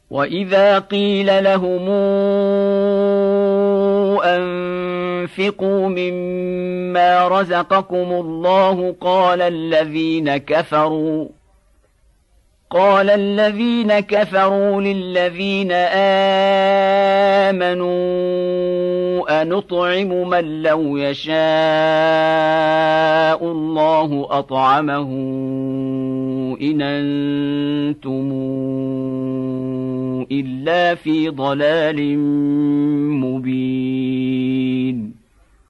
وإذا قيل لهم أنفقوا مما رزقكم الله قال الذين كفروا للذين آمنوا أنطعم من لو يشاء الله أطعمه إن أنتم إلا في ضلال مبين.